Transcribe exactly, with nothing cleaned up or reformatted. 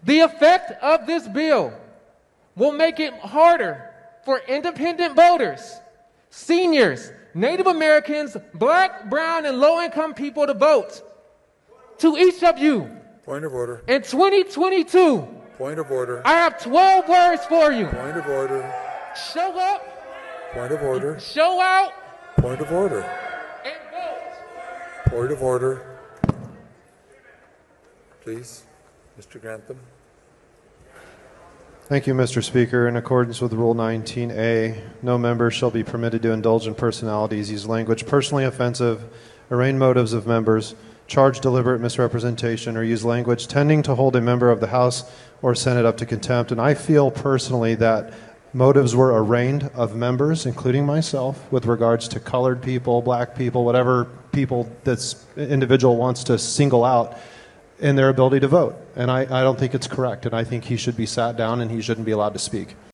The effect of this bill will make it harder for independent voters, seniors, Native Americans, black, brown, and low-income people to vote. To each of you, Point of order. in twenty twenty-two, Point of order. I have twelve words for you. Point of order. Show up, Point of order. show out, Point of order. and vote. Point of order. Please, Mister Grantham. Thank you, Mister Speaker. In accordance with Rule nineteen A, no member shall be permitted to indulge in personalities, use language personally offensive, arraign motives of members, charge deliberate misrepresentation, or use language tending to hold a member of the House or Senate up to contempt. And I feel personally that motives were arraigned of members, including myself, with regards to colored people, black people, whatever people this individual wants to single out, in their ability to vote. And I, I don't think it's correct, and I think he should be sat down and he shouldn't be allowed to speak.